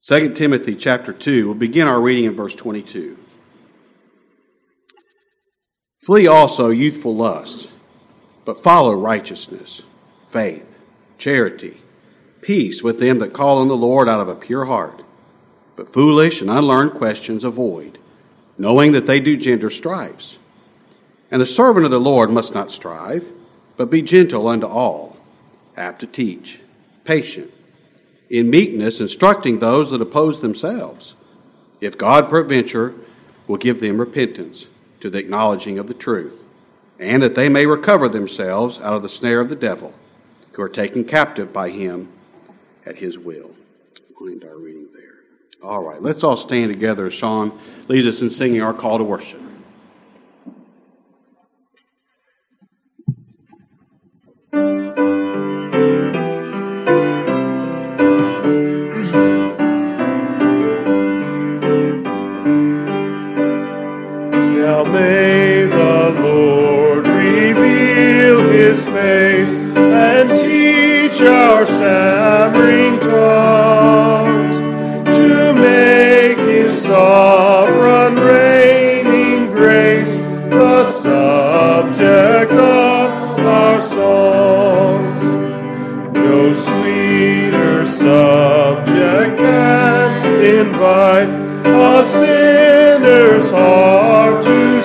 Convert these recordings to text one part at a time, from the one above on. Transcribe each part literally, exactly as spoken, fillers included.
Second Timothy chapter two, we'll begin our reading in verse twenty-two. Flee also youthful lust, but follow righteousness, faith, charity, peace with them that call on the Lord out of a pure heart. But foolish and unlearned questions avoid, knowing that they do gender strifes. And the servant of the Lord must not strive, but be gentle unto all, apt to teach, patient, in meekness instructing those that oppose themselves, if God peradventure will give them repentance to the acknowledging of the truth, and that they may recover themselves out of the snare of the devil, who are taken captive by him at his will. We'll end our reading there. All right, let's all stand together as Sean leads us in singing our call to worship. Now may the Lord reveal his face and teach our stammering tongues to make his sovereign reigning grace the subject of our songs. No sweeter subject can invite a sinner's heart to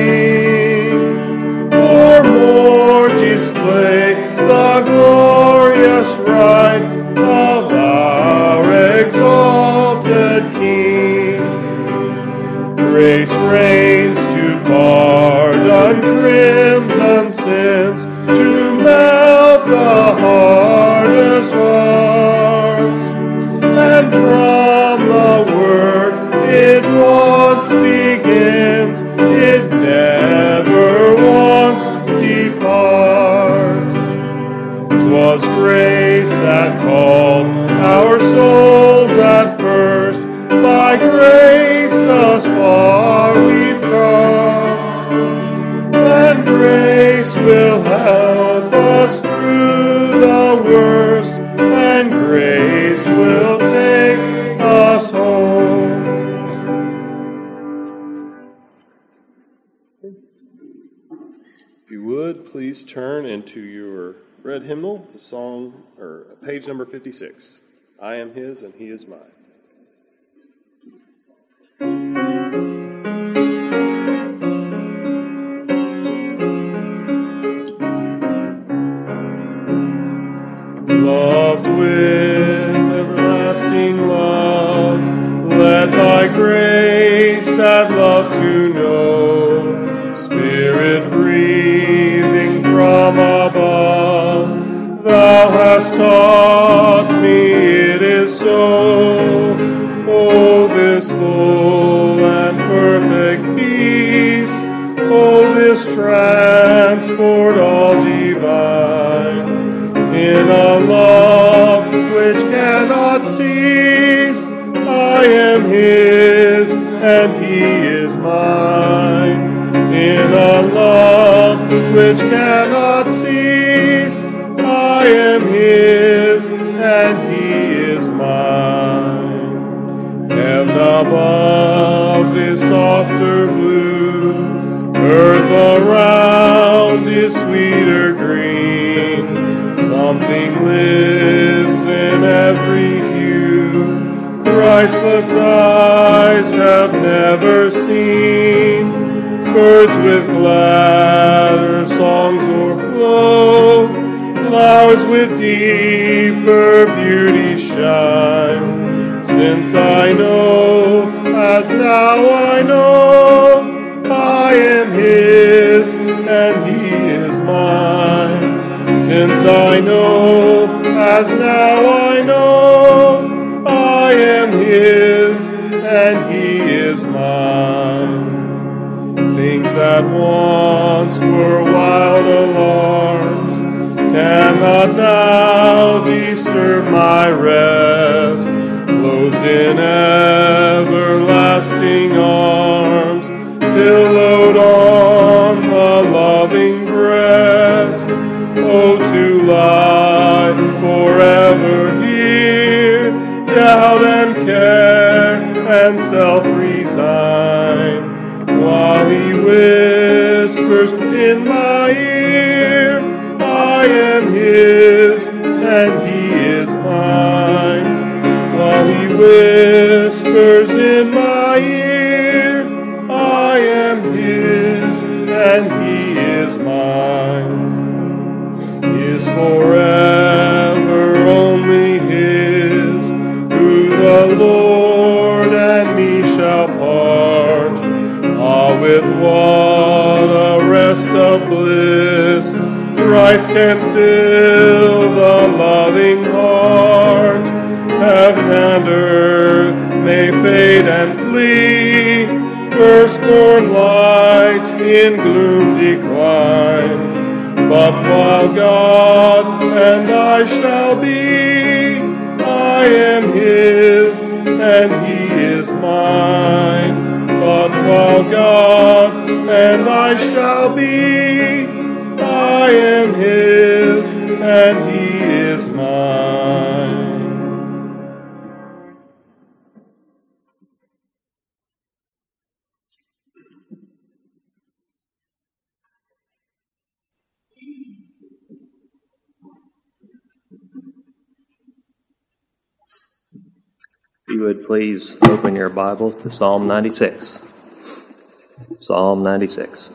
sing, or more display the glorious right of our exalted King. Grace reigns to pardon crimson sins, to melt the hardest hearts, and from the work it once begins, it never once departs. 'Twas grace that called our souls at first, by grace thus far we've come, and grace will help us through the worst, and grace will take us home. If you would, please turn into your red hymnal to song or page number fifty-six. I am his and he is mine. Loved with everlasting love, led by grace that love to know, Spirit breathing from above, thou hast taught me it is so. Oh, this full and perfect peace, oh, this transport all divine, in a love which cannot cease. I am his and he is mine. In a love which cannot cease, I am his and he is mine. Heaven above is softer blue, earth around is sweeter green. Something lives in every hue Christless eyes have never seen. Birds with gladder songs o'erflow, flowers with deeper beauty shine. Since I know, as now I know, I am his and he is mine. Since I know, as now I know, I am his and he is mine. Things that once were wild alarms cannot now disturb my rest. Closed in everlasting arms, pillowed on the loving breast. Oh, to lie forever here, doubt and care and self resign, while he whispers in my ear, I am his and he is mine. While he whispers in my ear, I am his and he is mine. He is forever only his, who the Lord and me shall part. Ah, with what a rest of bliss Christ can fill the loving heart. Heaven and earth may fade and flee, firstborn light in gloom decline. But while God and I shall be, I am his and he is mine. But while God and I shall be, I am his and he is mine. If you would please open your Bibles to Psalm ninety-six. Psalm ninety-six.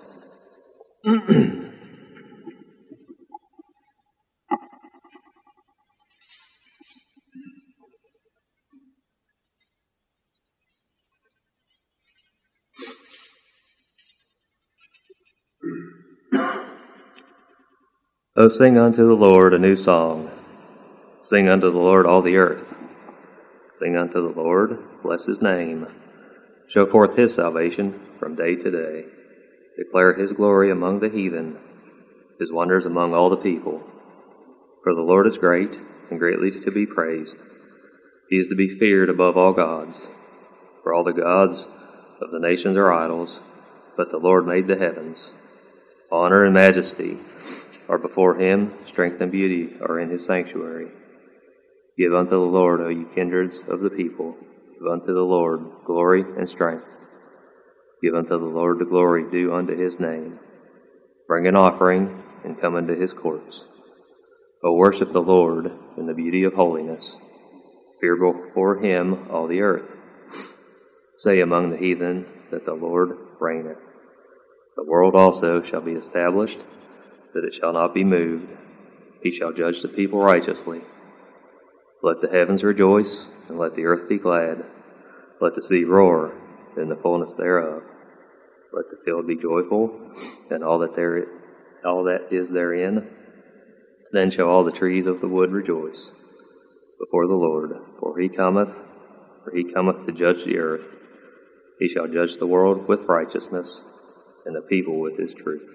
O sing unto the Lord a new song. Sing unto the Lord all the earth. Sing unto the Lord, bless his name. Show forth his salvation from day to day. Declare his glory among the heathen, his wonders among all the people. For the Lord is great and greatly to be praised. He is to be feared above all gods. For all the gods of the nations are idols, but the Lord made the heavens. Honor and majesty are before him, strength and beauty are in his sanctuary. Give unto the Lord, O ye kindreds of the people, give unto the Lord glory and strength. Give unto the Lord the glory due unto his name. Bring an offering and come into his courts. O worship the Lord in the beauty of holiness. Fear before him all the earth. Say among the heathen that the Lord reigneth. The world also shall be established, that it shall not be moved. He shall judge the people righteously. Let the heavens rejoice, and let the earth be glad. Let the sea roar in the fullness thereof. Let the field be joyful, and all that there, all that is therein. Then shall all the trees of the wood rejoice before the Lord, for he cometh, for he cometh to judge the earth. He shall judge the world with righteousness, and the people with his truth.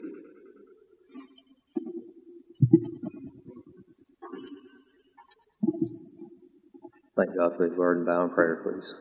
Thank God for his word, and bow in prayer, please.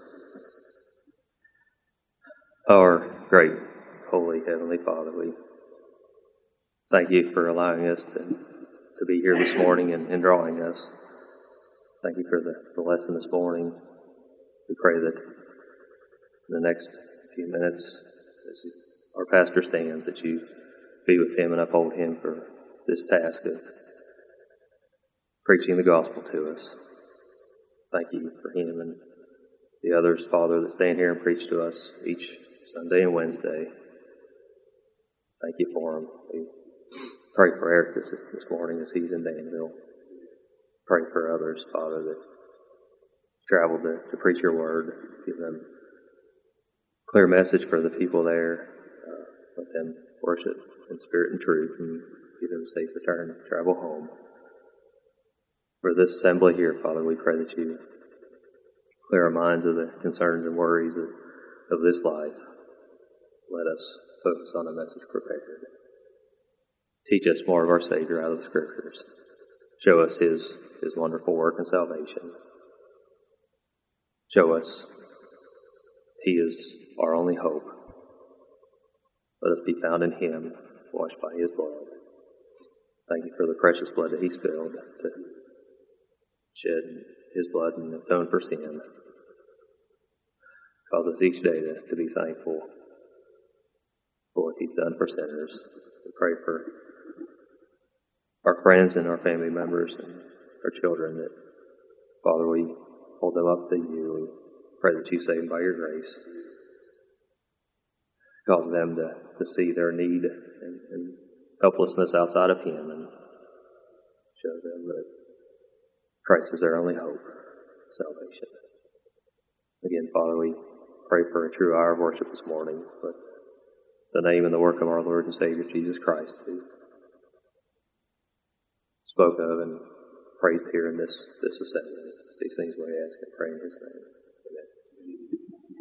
Our great, holy, heavenly Father, we thank you for allowing us to, to be here this morning and, and drawing us. Thank you for the, the lesson this morning. We pray that in the next few minutes, as our pastor stands, that you be with him and uphold him for this task of preaching the gospel to us. Thank you for him and the others, Father, that stand here and preach to us each Sunday and Wednesday. Thank you for him. We pray for Eric this, this morning as he's in Danville. Pray for others, Father, that traveled to, to preach your word. Give them a clear message for the people there. Uh, let them worship in spirit and truth, and give them a safe return, travel home. For this assembly here, Father, we pray that you clear our minds of the concerns and worries of, of this life. Let us focus on a message prepared. Teach us more of our Savior out of the Scriptures. Show us his, his wonderful work in salvation. Show us he is our only hope. Let us be found in him, washed by his blood. Thank you for the precious blood that he spilled to shed his blood and atone for sin. Cause us each day to, to be thankful for what He's done for sinners. We pray for our friends and our family members and our children that, Father, we hold them up to You. We pray that You save them by Your grace. Cause them to, to see their need and, and helplessness outside of Him and show them that Christ is their only hope, salvation. Again, Father, we pray for a true hour of worship this morning, but the name and the work of our Lord and Savior Jesus Christ, who spoke of and praised here in this, this assembly. These things we ask and pray in His name. Amen.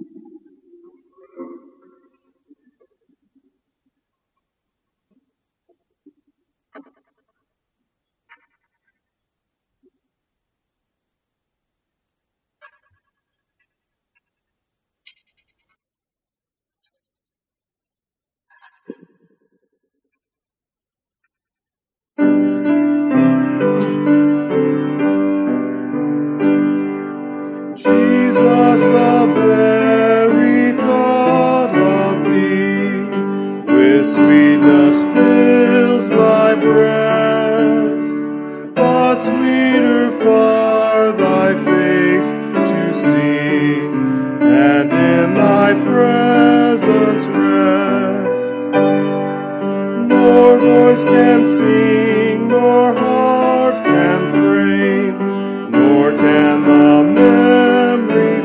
Jesus, the very thought of Thee with sweetness fills my breast, but sweeter far Thy face to see, and in Thy presence rest. Nor voice can sing, nor heart can frame, nor can the memory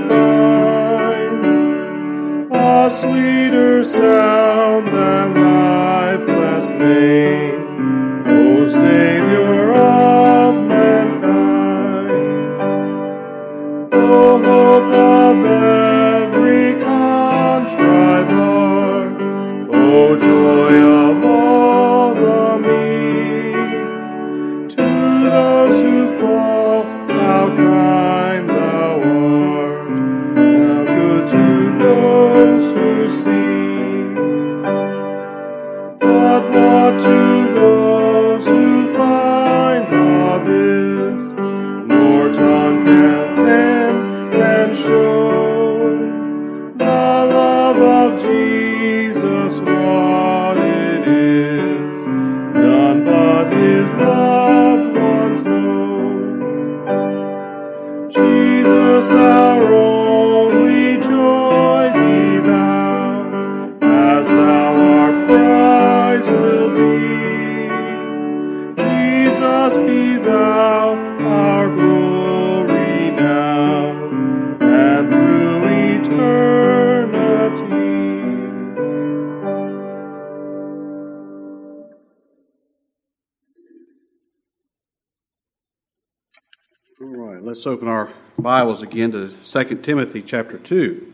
find a sweeter sound than Thy blessed name, O Savior of mankind. O hope of every contrite heart, O joy of all the meek, to those who fall, how kind Thou art, how good to those who seek, but not to those who find not this, nor tongue can pen can show the love of Jesus, what it is, none but His loved ones know. Jesus, our only joy, be Thou, as Thou our prize will be. Jesus, be Thou our glory now, and through eternity. All right, let's open our Bibles again to Second Timothy chapter two.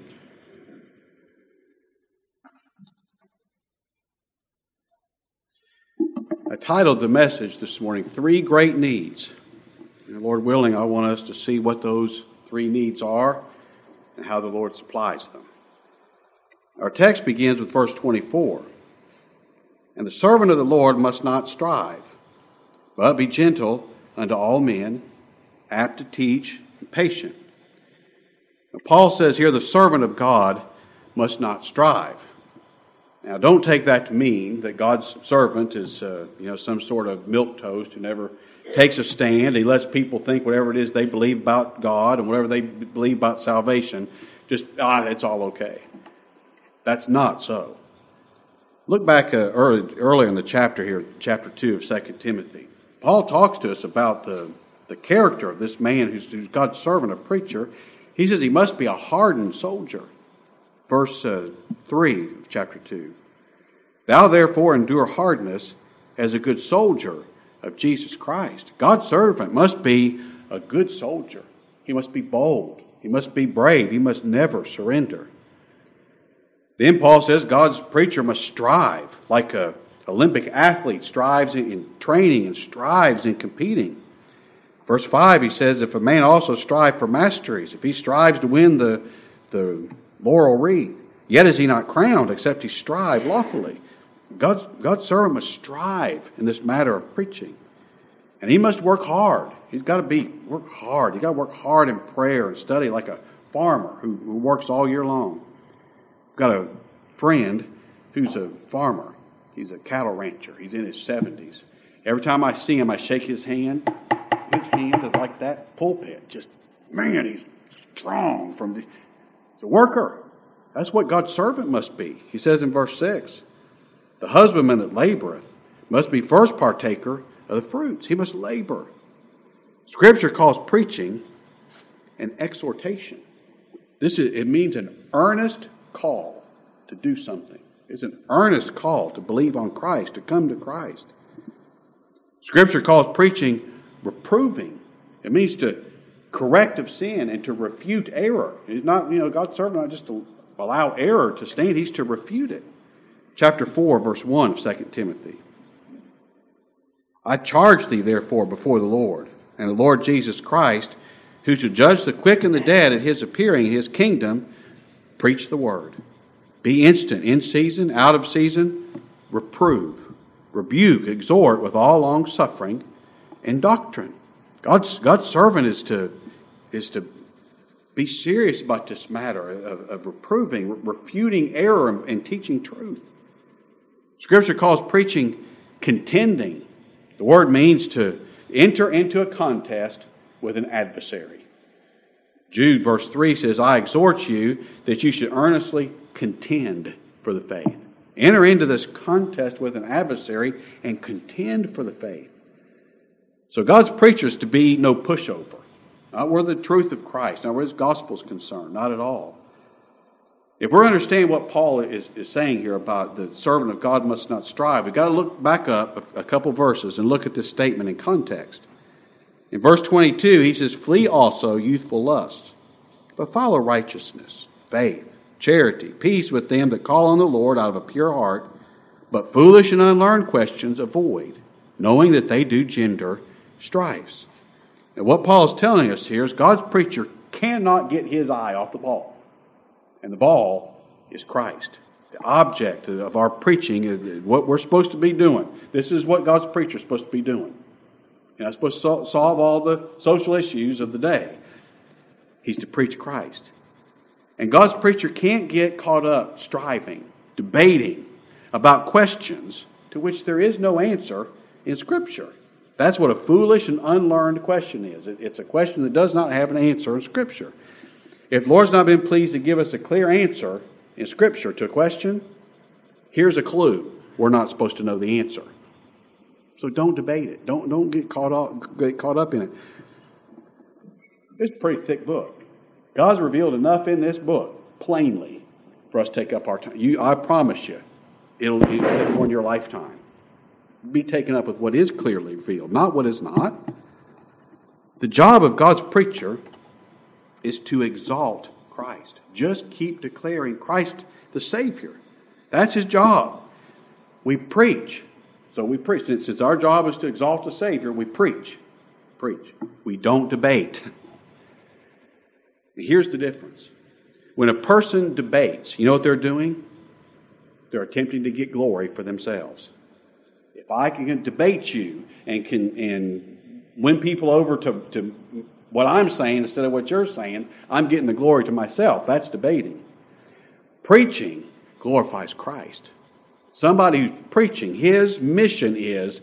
I titled the message this morning, Three Great Needs. And Lord willing, I want us to see what those three needs are and how the Lord supplies them. Our text begins with verse twenty-four. And the servant of the Lord must not strive, but be gentle unto all men, apt to teach, and patient. Now, Paul says here the servant of God must not strive. Now, don't take that to mean that God's servant is, uh, you know, some sort of milquetoast who never takes a stand. He lets people think whatever it is they believe about God and whatever they believe about salvation, just, ah, it's all okay. That's not so. Look back uh, early, earlier in the chapter here, chapter two of Second Timothy. Paul talks to us about the, the character of this man who's, who's God's servant, a preacher. He says he must be a hardened soldier. Verse uh, three of chapter two. Thou therefore endure hardness as a good soldier of Jesus Christ. God's servant must be a good soldier. He must be bold. He must be brave. He must never surrender. Then Paul says God's preacher must strive like an Olympic athlete strives in, in training and strives in competing. Verse five, he says, if a man also strive for masteries, if he strives to win the, the laurel wreath, yet is he not crowned, except he strive lawfully. God's, God's servant must strive in this matter of preaching. And he must work hard. He's got to be work hard. He's got to work hard in prayer and study like a farmer who, who works all year long. I've got a friend who's a farmer. He's a cattle rancher. He's in his seventies. Every time I see him, I shake his hand. His hand is like that pulpit. Just, man, he's strong. From the, he's a worker. That's what God's servant must be. He says in verse six, the husbandman that laboreth must be first partaker of the fruits. He must labor. Scripture calls preaching an exhortation. This is, it means an earnest call to do something. It's an earnest call to believe on Christ, to come to Christ. Scripture calls preaching reproving. It means to correct of sin and to refute error. He's not, you know, God's servant not just to allow error to stand, he's to refute it. Chapter four, verse one of Second Timothy. I charge thee, therefore, before the Lord, and the Lord Jesus Christ, who shall judge the quick and the dead at his appearing in his kingdom, preach the word. Be instant, in season, out of season, reprove, rebuke, exhort with all long suffering and doctrine. God's, God's servant is to, is to be serious about this matter of, of reproving, refuting error and, and teaching truth. Scripture calls preaching contending. The word means to enter into a contest with an adversary. Jude verse three says, I exhort you that you should earnestly contend for the faith. Enter into this contest with an adversary and contend for the faith. So God's preachers to be no pushover. Not where the truth of Christ, not where his gospel is concerned, not at all. If we're understanding what Paul is, is saying here about the servant of God must not strive, we've got to look back up a, a couple verses and look at this statement in context. In verse twenty-two, he says, flee also youthful lusts, but follow righteousness, faith, charity, peace with them that call on the Lord out of a pure heart, but foolish and unlearned questions avoid, knowing that they do gender strifes. And what Paul is telling us here is God's preacher cannot get his eye off the ball. And the ball is Christ. The object of our preaching is what we're supposed to be doing. This is what God's preacher is supposed to be doing. You're not supposed to solve all the social issues of the day. He's to preach Christ. And God's preacher can't get caught up striving, debating about questions to which there is no answer in Scripture. That's what a foolish and unlearned question is. It's a question that does not have an answer in Scripture. If the Lord's not been pleased to give us a clear answer in Scripture to a question, here's a clue. We're not supposed to know the answer. So don't debate it. Don't, don't get caught up, get caught up in it. It's a pretty thick book. God's revealed enough in this book, plainly, for us to take up our time. You, I promise you, it'll, it'll take more in your lifetime. Be taken up with what is clearly revealed, not what is not. The job of God's preacher is to exalt Christ. Just keep declaring Christ the Savior. That's his job. We preach. So we preach. Since, since our job is to exalt the Savior, we preach. Preach. We don't debate. Here's the difference. When a person debates, you know what they're doing? They're attempting to get glory for themselves. If I can debate you and can and win people over to, to what I'm saying instead of what you're saying, I'm getting the glory to myself. That's debating. Preaching glorifies Christ. Somebody who's preaching, his mission is,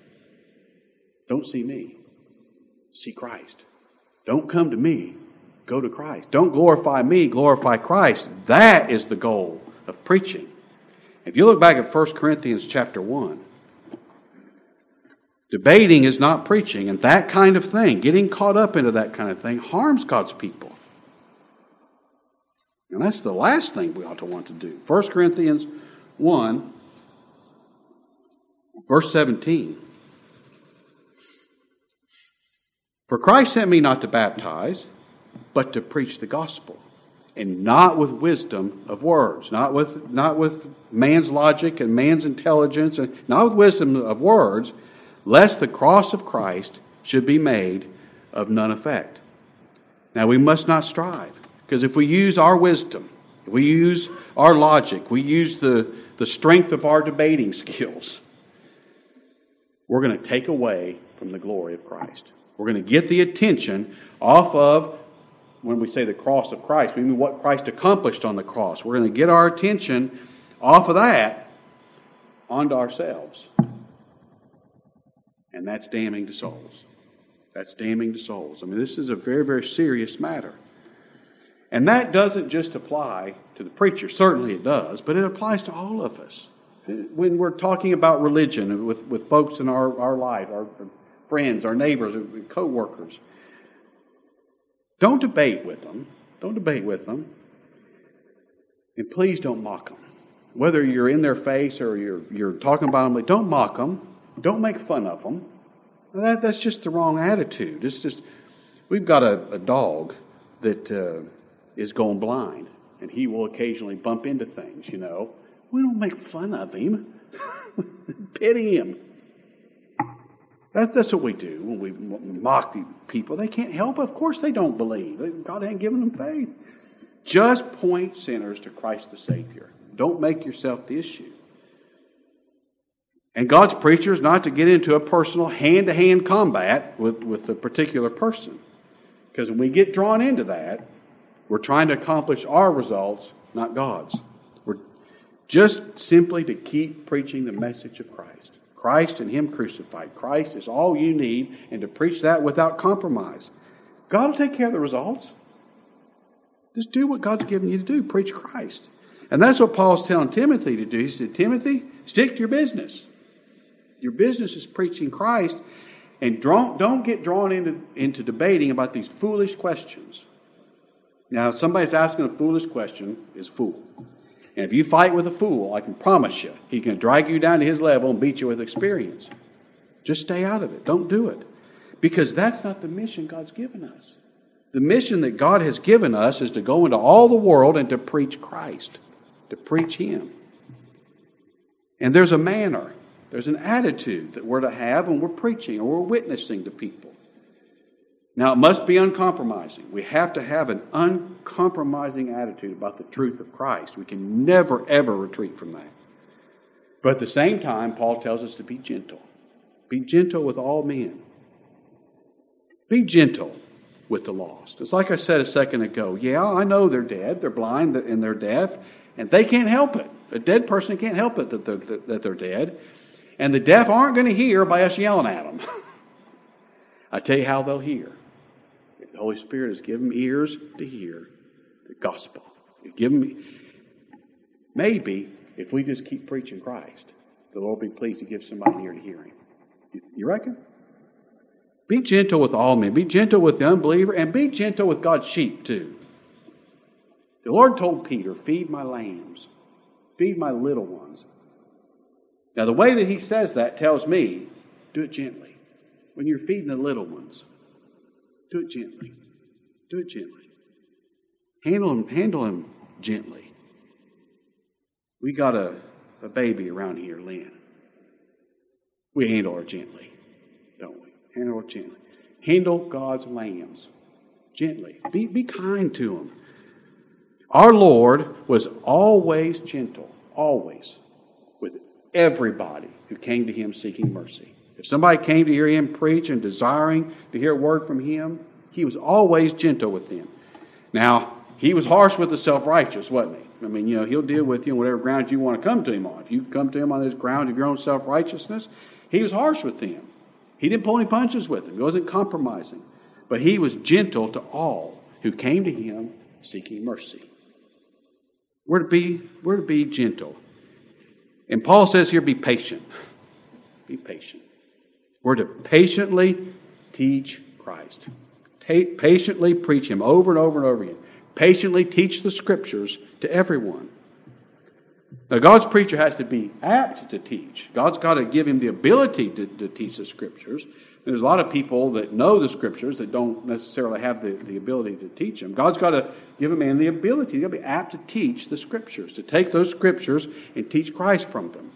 don't see me, see Christ. Don't come to me, go to Christ. Don't glorify me, glorify Christ. That is the goal of preaching. If you look back at First Corinthians chapter one, debating is not preaching, and that kind of thing, getting caught up into that kind of thing, harms God's people. And that's the last thing we ought to want to do. First Corinthians one, verse seventeen. For Christ sent me not to baptize, but to preach the gospel, and not with wisdom of words, not with, not with man's logic and man's intelligence, and not with wisdom of words, lest the cross of Christ should be made of none effect. Now we must not strive, because if we use our wisdom, if we use our logic, we use the, the strength of our debating skills, we're going to take away from the glory of Christ. We're going to get the attention off of when we say the cross of Christ, we mean what Christ accomplished on the cross. We're going to get our attention off of that onto ourselves. And that's damning to souls. That's damning to souls. I mean, this is a very, very serious matter. And that doesn't just apply to the preacher. Certainly it does, but it applies to all of us. When we're talking about religion with, with folks in our, our life, our friends, our neighbors, our co-workers, don't debate with them. Don't debate with them. And please don't mock them. Whether you're in their face or you're you're talking about them, don't mock them. Don't make fun of them. That, that's just the wrong attitude. It's just, we've got a, a dog that uh, is going blind, and he will occasionally bump into things, you know. We don't make fun of him. Pity him. That, that's what we do when we mock the people. They can't help it. Of course they don't believe. God ain't given them faith. Just point sinners to Christ the Savior. Don't make yourself the issue. And God's preacher is not to get into a personal hand-to-hand combat with, with a particular person. Because when we get drawn into that, we're trying to accomplish our results, not God's. We're just simply to keep preaching the message of Christ. Christ and Him crucified. Christ is all you need, and to preach that without compromise. God will take care of the results. Just do what God's given you to do. Preach Christ. And that's what Paul's telling Timothy to do. He said, Timothy, stick to your business. Your business is preaching Christ, and don't, don't get drawn into, into debating about these foolish questions. Now, if somebody's asking a foolish question, is a fool. And if you fight with a fool, I can promise you, he can drag you down to his level and beat you with experience. Just stay out of it. Don't do it. Because that's not the mission God's given us. The mission that God has given us is to go into all the world and to preach Christ, to preach Him. And there's a manner, there's an attitude that we're to have when we're preaching or we're witnessing to people. Now, it must be uncompromising. We have to have an uncompromising attitude about the truth of Christ. We can never, ever retreat from that. But at the same time, Paul tells us to be gentle. Be gentle with all men. Be gentle with the lost. It's like I said a second ago. Yeah, I know they're dead, they're blind, and they're deaf, and they can't help it. A dead person can't help it that they're, that they're dead. And the deaf aren't going to hear by us yelling at them. I tell you how they'll hear. If the Holy Spirit has given them ears to hear the gospel. He's given me. Maybe if we just keep preaching Christ, the Lord will be pleased to give somebody an ear to hear Him. You, you reckon? Be gentle with all men. Be gentle with the unbeliever, and be gentle with God's sheep too. The Lord told Peter, feed my lambs. Feed my little ones. Now, the way that He says that tells me, do it gently. When you're feeding the little ones, do it gently. Do it gently. Handle them, handle them gently. We got a, a baby around here, Lynn. We handle her gently, don't we? Handle her gently. Handle God's lambs gently. Be, be kind to them. Our Lord was always gentle, always, with everybody who came to Him seeking mercy. If somebody came to hear Him preach and desiring to hear a word from Him, He was always gentle with them. Now, He was harsh with the self-righteous, wasn't He? I mean, you know, He'll deal with you on whatever ground you want to come to Him on. If you come to Him on this ground of your own self-righteousness, He was harsh with them. He didn't pull any punches with them. He wasn't compromising. But He was gentle to all who came to Him seeking mercy. We're to be, we're to be gentle. And Paul says here, be patient. Be patient. We're to patiently teach Christ. Ta- patiently preach Him over and over and over again. Patiently teach the Scriptures to everyone. Now, God's preacher has to be apt to teach. God's got to give him the ability to, to teach the Scriptures. There's a lot of people that know the Scriptures that don't necessarily have the, the ability to teach them. God's got to give a man the ability. He's got to be apt to teach the Scriptures, to take those Scriptures and teach Christ from them.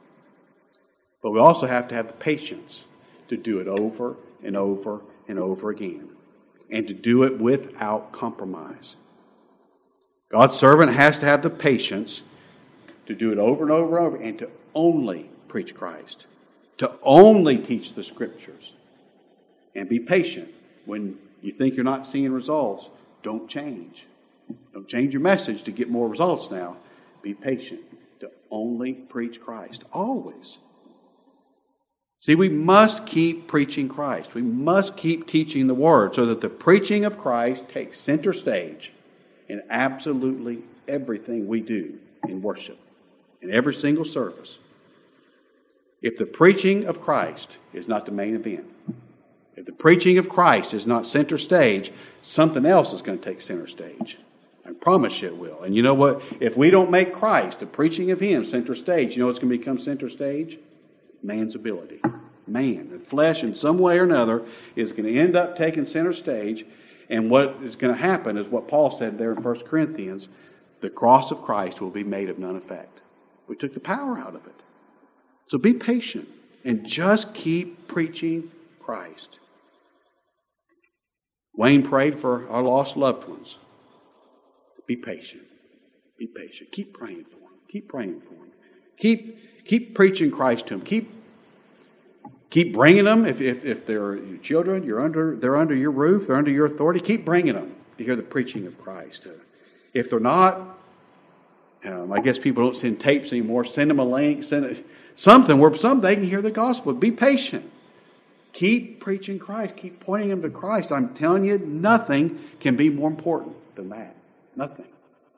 But we also have to have the patience to do it over and over and over again, and to do it without compromise. God's servant has to have the patience to do it over and over and over, and to only preach Christ, to only teach the Scriptures. And be patient when you think you're not seeing results. don't change. Don't change your message to get more results now. Be patient. To only preach Christ. Always. See, we must keep preaching Christ. We must keep teaching the Word so that the preaching of Christ takes center stage in absolutely everything we do in worship, in every single service. If the preaching of Christ is not the main event, if the preaching of Christ is not center stage, something else is going to take center stage. I promise you it will. And you know what? If we don't make Christ, the preaching of Him, center stage, you know what's going to become center stage? Man's ability. Man, the flesh in some way or another is going to end up taking center stage. And what is going to happen is what Paul said there in First Corinthians, the cross of Christ will be made of none effect. We took the power out of it. So be patient and just keep preaching Christ. Wayne prayed for our lost loved ones. Be patient. Be patient. Keep praying for them. Keep praying for them. Keep, keep preaching Christ to them. Keep, keep bringing them. If, if, if they're your children, you're under, they're under your roof, they're under your authority, keep bringing them to hear the preaching of Christ. If they're not, um, I guess people don't send tapes anymore. Send them a link. Send it, something where some they can hear the gospel. Be patient. Keep preaching Christ. Keep pointing them to Christ. I'm telling you, nothing can be more important than that. Nothing.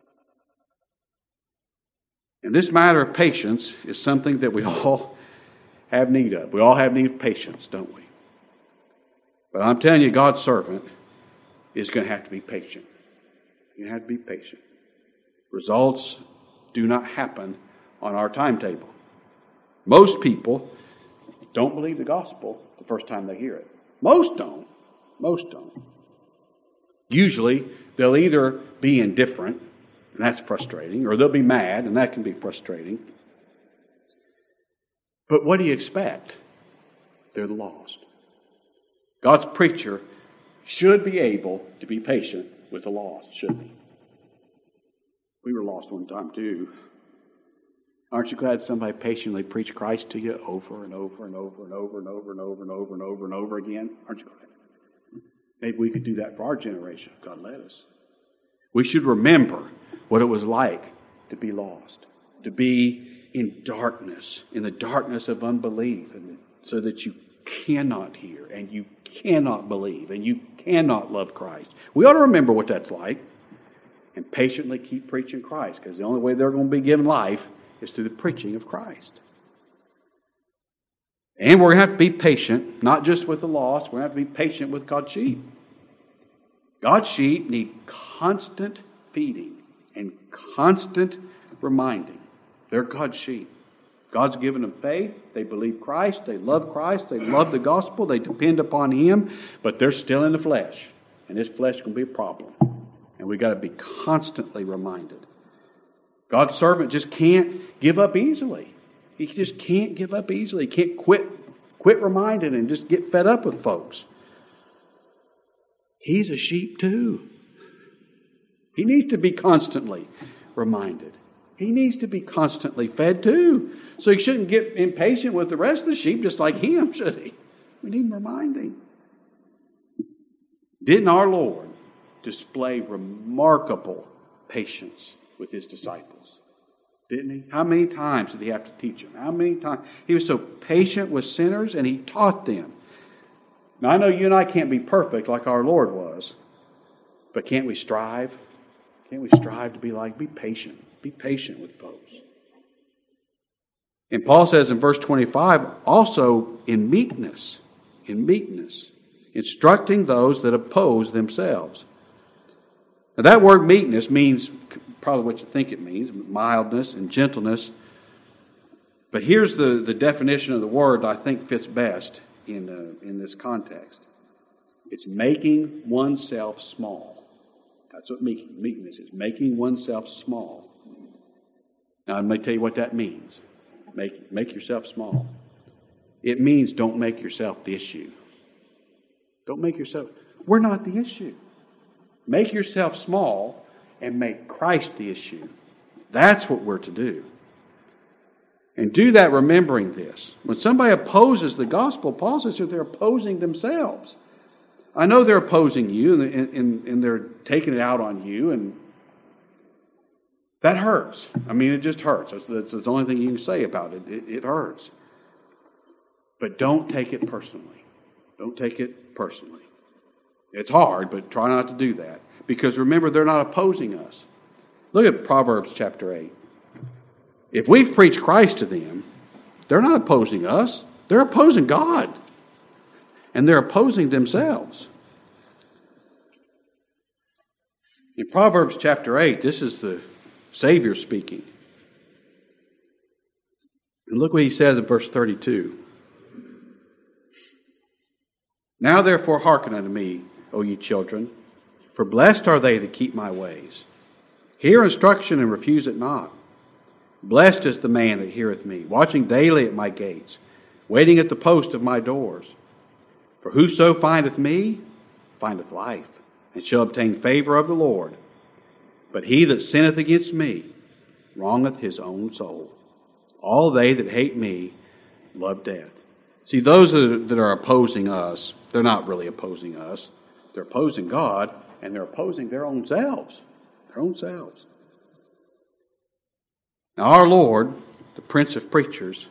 And this matter of patience is something that we all have need of. We all have need of patience, don't we? But I'm telling you, God's servant is going to have to be patient. You're going to have to be patient. Results do not happen on our timetable. Most people don't believe the gospel the first time they hear it. Most don't. Most don't. Usually, they'll either be indifferent, and that's frustrating, or they'll be mad, and that can be frustrating. But what do you expect? They're lost. God's preacher should be able to be patient with the lost, shouldn't he? We were lost one time, too. Aren't you glad somebody patiently preached Christ to you over and over and over and over and over and over and over and over and over again? Aren't you glad? Maybe we could do that for our generation if God let us. We should remember what it was like to be lost, to be in darkness, in the darkness of unbelief, and so that you cannot hear and you cannot believe and you cannot love Christ. We ought to remember what that's like and patiently keep preaching Christ, because the only way they're going to be given life is through the preaching of Christ. And we're going to have to be patient, not just with the lost, we're going to have to be patient with God's sheep. God's sheep need constant feeding and constant reminding. They're God's sheep. God's given them faith. They believe Christ. They love Christ. They love the gospel. They depend upon Him. But they're still in the flesh. And this flesh is going to be a problem. And we've got to be constantly reminded. God's servant just can't give up easily. He just can't give up easily. He can't quit, quit reminding and just get fed up with folks. He's a sheep too. He needs to be constantly reminded. He needs to be constantly fed too. So he shouldn't get impatient with the rest of the sheep just like him, should he? We need reminding. Didn't our Lord display remarkable patience with His disciples? Didn't He? How many times did He have to teach them? How many times? He was so patient with sinners and He taught them. Now I know you and I can't be perfect like our Lord was, but can't we strive? Can't we strive to be like, be patient. Be patient with folks. And Paul says in verse twenty-five, also in meekness, in meekness, instructing those that oppose themselves. Now that word meekness means probably what you think it means, mildness and gentleness. But here's the, the definition of the word I think fits best in, uh, in this context. It's making oneself small. That's what meek, meekness is, making oneself small. Now, I'm going to tell you what that means. Make, make yourself small. It means don't make yourself the issue. Don't make yourself... We're not the issue. Make yourself small and make Christ the issue. That's what we're to do. And do that remembering this. When somebody opposes the gospel, Paul says that they're opposing themselves. I know they're opposing you and, and, and they're taking it out on you, and that hurts. I mean, it just hurts. That's, that's the only thing you can say about it. It, it hurts. But don't take it personally. Don't take it personally. It's hard, but try not to do that. Because remember, they're not opposing us. Look at Proverbs chapter eight. If we've preached Christ to them, they're not opposing us. They're opposing God. And they're opposing themselves. In Proverbs chapter eight, this is the Savior speaking. And look what he says in verse thirty-two. Now therefore hearken unto me, O ye children, for blessed are they that keep my ways. Hear instruction and refuse it not. Blessed is the man that heareth me, watching daily at my gates, waiting at the post of my doors. For whoso findeth me, findeth life, and shall obtain favor of the Lord. But he that sinneth against me, wrongeth his own soul. All they that hate me love death. See, those that are, that are opposing us, they're not really opposing us. They're opposing God, and they're opposing their own selves. Their own selves. Now our Lord, the Prince of Preachers,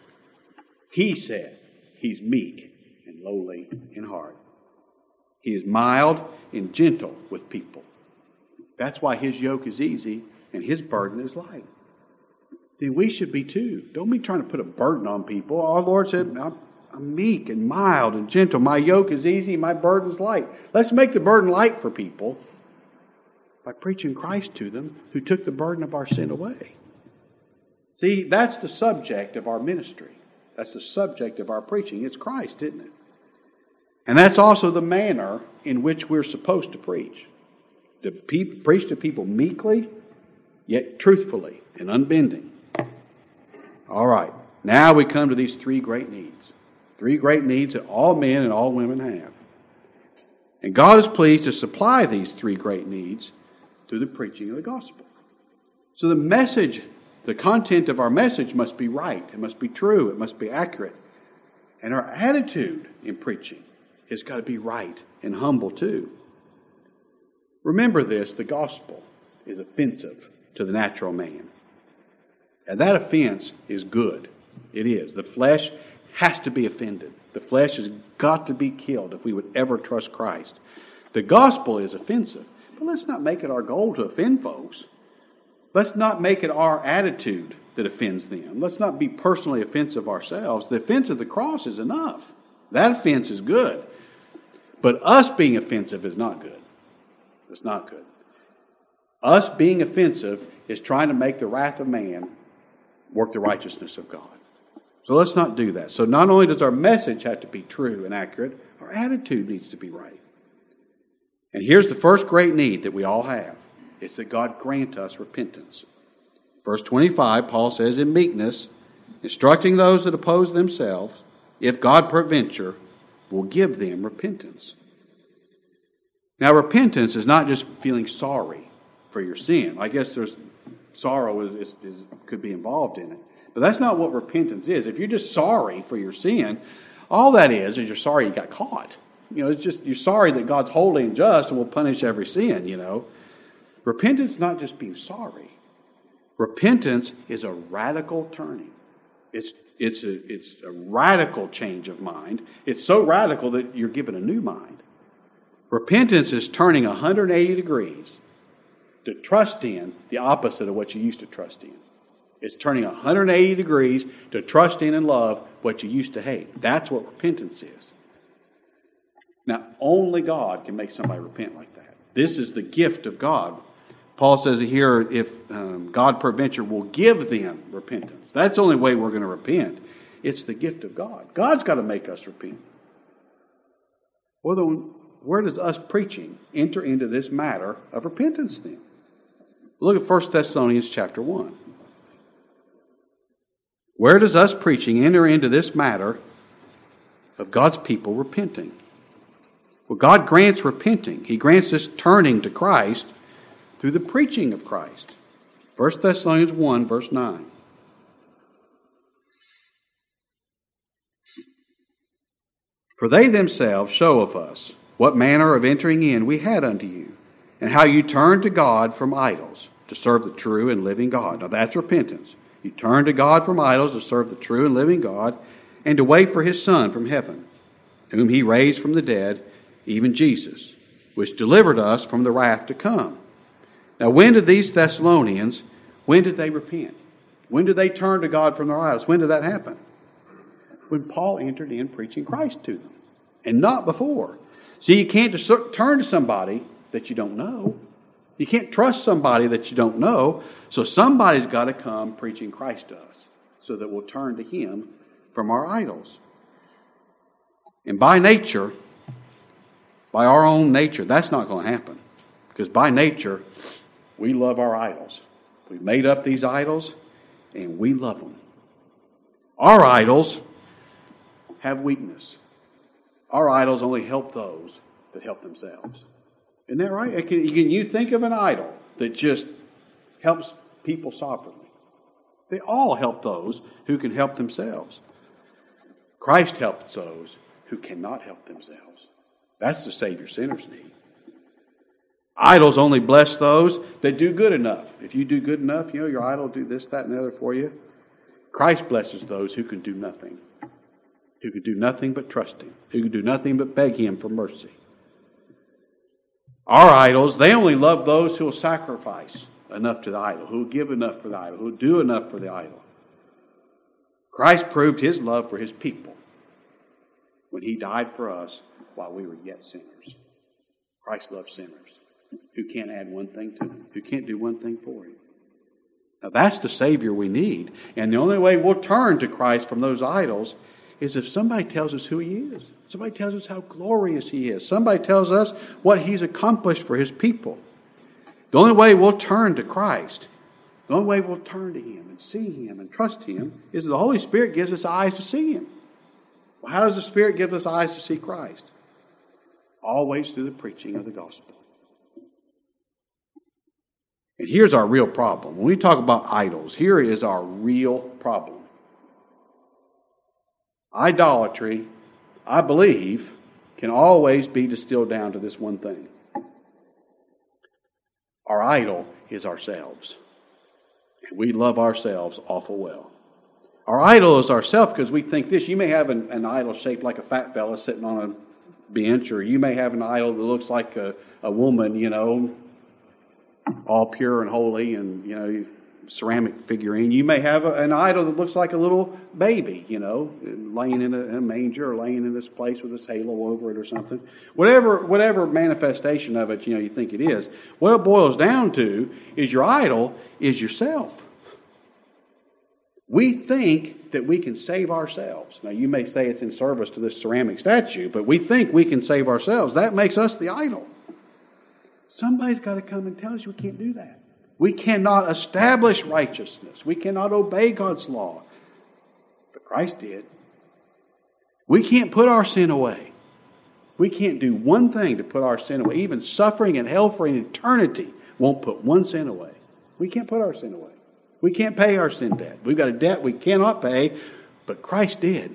he said he's meek and lowly in heart. He is mild and gentle with people. That's why his yoke is easy and his burden is light. Then we should be too. Don't be trying to put a burden on people. Our Lord said, I'm, I'm meek and mild and gentle. My yoke is easy, my burden is light. Let's make the burden light for people by preaching Christ to them who took the burden of our sin away. See, that's the subject of our ministry. That's the subject of our preaching. It's Christ, isn't it? And that's also the manner in which we're supposed to preach. To pe- preach to people meekly, yet truthfully and unbending. All right, now we come to these three great needs. Three great needs that all men and all women have. And God is pleased to supply these three great needs through the preaching of the gospel. So the message, the content of our message must be right. It must be true. It must be accurate. And our attitude in preaching has got to be right and humble too. Remember this, the gospel is offensive to the natural man. And that offense is good. It is. The flesh has to be offended. The flesh has got to be killed if we would ever trust Christ. The gospel is offensive. But let's not make it our goal to offend folks. Let's not make it our attitude that offends them. Let's not be personally offensive ourselves. The offense of the cross is enough. That offense is good. But us being offensive is not good. It's not good. Us being offensive is trying to make the wrath of man work the righteousness of God. So let's not do that. So not only does our message have to be true and accurate, our attitude needs to be right. And here's the first great need that we all have. It's that God grant us repentance. Verse twenty-five, Paul says, in meekness, instructing those that oppose themselves, if God peradventure will give them repentance. Now, repentance is not just feeling sorry for your sin. I guess there's sorrow is, is, is, could be involved in it. But that's not what repentance is. If you're just sorry for your sin, all that is is you're sorry you got caught. You know, it's just you're sorry that God's holy and just and will punish every sin, you know. Repentance is not just being sorry. Repentance is a radical turning. It's it's a it's a radical change of mind. It's so radical that you're given a new mind. Repentance is turning one hundred eighty degrees to trust in the opposite of what you used to trust in. It's turning one hundred eighty degrees to trust in and love what you used to hate. That's what repentance is. Now, only God can make somebody repent like that. This is the gift of God. Paul says here, if um, God peradventure will give them repentance. That's the only way we're going to repent. It's the gift of God. God's got to make us repent. Well, then, where does us preaching enter into this matter of repentance then? Look at First Thessalonians chapter one. Where does us preaching enter into this matter of God's people repenting? Well, God grants repenting. He grants this turning to Christ through the preaching of Christ. First Thessalonians one, verse nine. For they themselves show of us what manner of entering in we had unto you, and how you turned to God from idols to serve the true and living God. Now that's repentance. You turn to God from idols to serve the true and living God, and to wait for his Son from heaven, whom he raised from the dead, even Jesus, which delivered us from the wrath to come. Now when did these Thessalonians, when did they repent? When did they turn to God from their idols? When did that happen? When Paul entered in preaching Christ to them, and not before. See, you can't just turn to somebody that you don't know. You can't trust somebody that you don't know. So somebody's got to come preaching Christ to us so that we'll turn to him from our idols. And by nature, by our own nature, that's not going to happen. Because by nature, we love our idols. We've made up these idols, and we love them. Our idols have weakness. Our idols only help those that help themselves. Isn't that right? Can you think of an idol that just helps people sovereignly? They all help those who can help themselves. Christ helps those who cannot help themselves. That's the Savior sinners need. Idols only bless those that do good enough. If you do good enough, you know, your idol will do this, that, and the other for you. Christ blesses those who can do nothing. Who can do nothing but trust him. Who can do nothing but beg him for mercy. Our idols, they only love those who will sacrifice enough to the idol, who will give enough for the idol, who will do enough for the idol. Christ proved his love for his people when he died for us while we were yet sinners. Christ loves sinners who can't add one thing to him, who can't do one thing for him. Now that's the Savior we need. And the only way we'll turn to Christ from those idols is if somebody tells us who he is. Somebody tells us how glorious he is. Somebody tells us what he's accomplished for his people. The only way we'll turn to Christ, the only way we'll turn to him and see him and trust him is the Holy Spirit gives us eyes to see him. Well, how does the Spirit give us eyes to see Christ? Always through the preaching of the gospel. And here's our real problem. When we talk about idols, here is our real problem. Idolatry, I believe, can always be distilled down to this one thing. Our idol is ourselves. And we love ourselves awful well. Our idol is ourselves because we think this. You may have an, an idol shaped like a fat fella sitting on a bench, or you may have an idol that looks like a, a woman, you know, all pure and holy, and, you know, ceramic figurine. You may have a, an idol that looks like a little baby, you know, laying in a, in a manger or laying in this place with this halo over it or something. Whatever, whatever manifestation of it, you know, you think it is. What it boils down to is your idol is yourself. We think that we can save ourselves. Now, you may say it's in service to this ceramic statue, but we think we can save ourselves. That makes us the idol. Somebody's got to come and tell us we can't do that. We cannot establish righteousness. We cannot obey God's law. But Christ did. We can't put our sin away. We can't do one thing to put our sin away. Even suffering and hell for an eternity won't put one sin away. We can't put our sin away. We can't pay our sin debt. We've got a debt we cannot pay, but Christ did.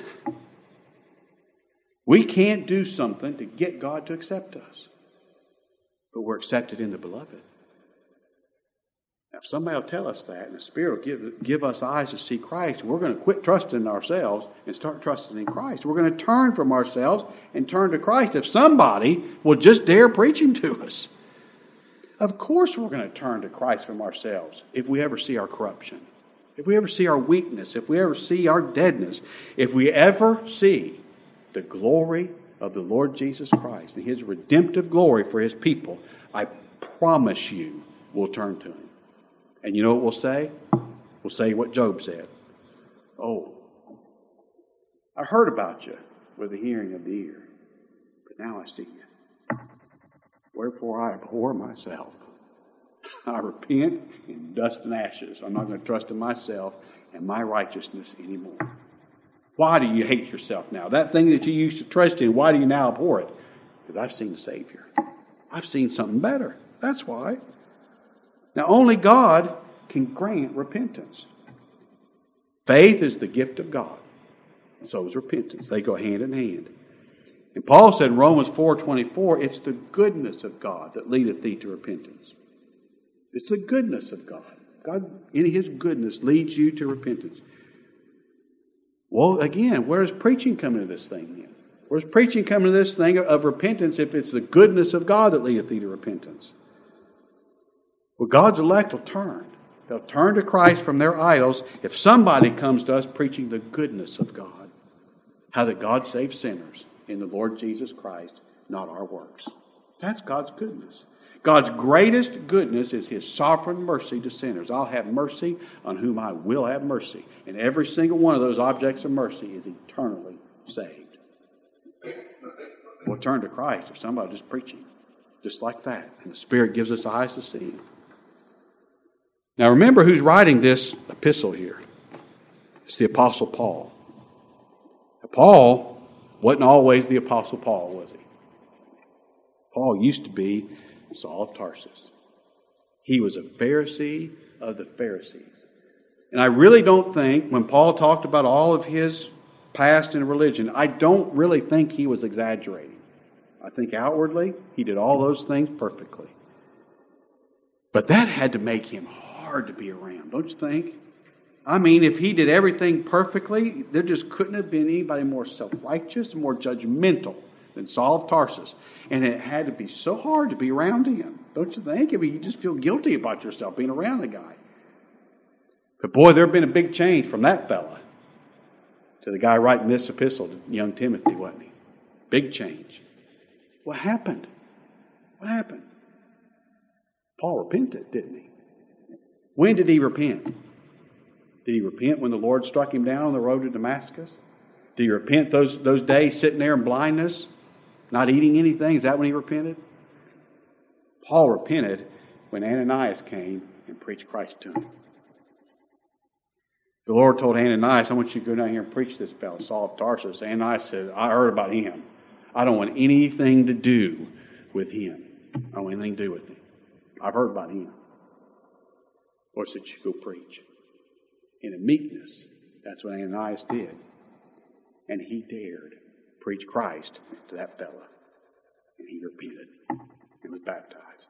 We can't do something to get God to accept us. But we're accepted in the beloved. Now, if somebody will tell us that, and the Spirit will give, give us eyes to see Christ, we're going to quit trusting in ourselves and start trusting in Christ. We're going to turn from ourselves and turn to Christ if somebody will just dare preach him to us. Of course we're going to turn to Christ from ourselves if we ever see our corruption, if we ever see our weakness, if we ever see our deadness, if we ever see the glory of the Lord Jesus Christ and his redemptive glory for his people. I promise you we'll turn to him. And you know what we'll say? We'll say what Job said. Oh, I heard about you with the hearing of the ear, but now I see you. Wherefore I abhor myself. I repent in dust and ashes. I'm not going to trust in myself and my righteousness anymore. Why do you hate yourself now? That thing that you used to trust in, why do you now abhor it? Because I've seen the Savior. I've seen something better. That's why. Now, only God can grant repentance. Faith is the gift of God. So is repentance. They go hand in hand. And Paul said in Romans four twenty-four, it's the goodness of God that leadeth thee to repentance. It's the goodness of God. God, in His goodness, leads you to repentance. Well, again, where does preaching come into this thing then? Where's preaching come into this thing of repentance if it's the goodness of God that leadeth thee to repentance? Well, God's elect will turn. They'll turn to Christ from their idols if somebody comes to us preaching the goodness of God. How that God saves sinners in the Lord Jesus Christ, not our works. That's God's goodness. God's greatest goodness is His sovereign mercy to sinners. I'll have mercy on whom I will have mercy. And every single one of those objects of mercy is eternally saved. We'll turn to Christ if somebody's just preaching. Just like that. And the Spirit gives us eyes to see. Now remember who's writing this epistle here. It's the Apostle Paul. Now, Paul wasn't always the Apostle Paul, was he? Paul used to be Saul of Tarsus. He was a Pharisee of the Pharisees. And I really don't think, when Paul talked about all of his past in religion, I don't really think he was exaggerating. I think outwardly, he did all those things perfectly. But that had to make him hard to be around, don't you think? I mean, if he did everything perfectly, there just couldn't have been anybody more self-righteous and more judgmental than Saul of Tarsus. And it had to be so hard to be around him, don't you think? I mean, you just feel guilty about yourself being around the guy. But boy, there had been a big change from that fella to the guy writing this epistle to young Timothy, wasn't he? Big change. What happened? What happened? Paul repented, didn't he? When did he repent? Did he repent when the Lord struck him down on the road to Damascus? Did he repent those, those days sitting there in blindness, not eating anything? Is that when he repented? Paul repented when Ananias came and preached Christ to him. The Lord told Ananias, I want you to go down here and preach to this fellow, Saul of Tarsus. Ananias said, I heard about him. I don't want anything to do with him. I don't want anything to do with him. I've heard about him. The Lord said, you go preach. In a meekness, that's what Ananias did. And he dared preach Christ to that fella. And he repented and was baptized.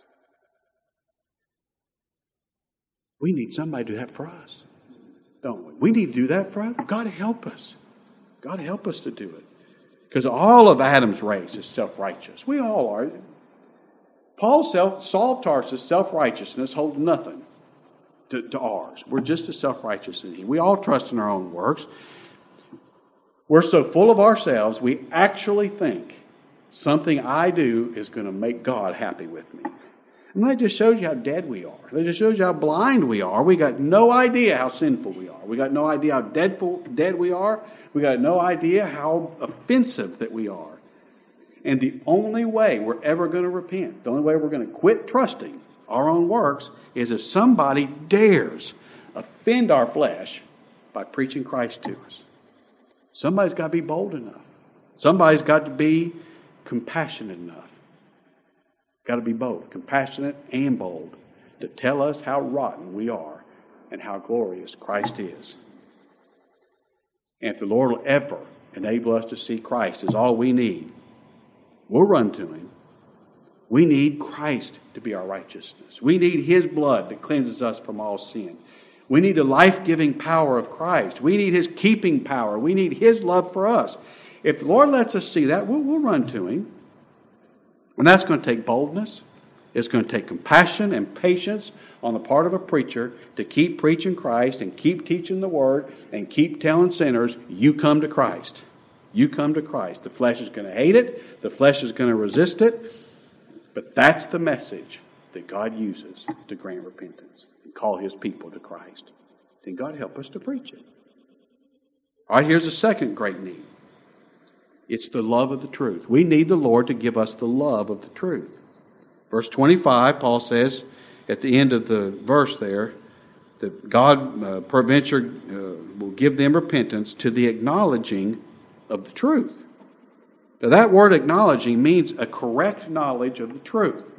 We need somebody to do that for us, don't we? We need to do that for others. God help us. God help us to do it. Because all of Adam's race is self-righteous. We all are. Paul's self, Saul of Tarsus' self-righteousness holds nothing to, to ours. We're just as self-righteous as he. We all trust in our own works. We're so full of ourselves, we actually think something I do is going to make God happy with me. And that just shows you how dead we are. That just shows you how blind we are. We got no idea how sinful we are. We got no idea how deadful, dead we are. We got no idea how offensive that we are. And the only way we're ever going to repent, the only way we're going to quit trusting our own works, is if somebody dares offend our flesh by preaching Christ to us. Somebody's got to be bold enough. Somebody's got to be compassionate enough. Got to be both, compassionate and bold, to tell us how rotten we are and how glorious Christ is. And if the Lord will ever enable us to see Christ as all we need, we'll run to Him. We need Christ to be our righteousness. We need His blood that cleanses us from all sin. We need the life-giving power of Christ. We need His keeping power. We need His love for us. If the Lord lets us see that, we'll, we'll run to Him. And that's going to take boldness. It's going to take compassion and patience on the part of a preacher to keep preaching Christ and keep teaching the Word and keep telling sinners, you come to Christ. You come to Christ. The flesh is going to hate it. The flesh is going to resist it. But that's the message that God uses to grant repentance and call His people to Christ. Then God help us to preach it. All right, here's a second great need. It's the love of the truth. We need the Lord to give us the love of the truth. Verse twenty-five, Paul says at the end of the verse there, that God, uh, peradventure, uh, will give them repentance to the acknowledging of the truth. Now that word acknowledging means a correct knowledge of the truth.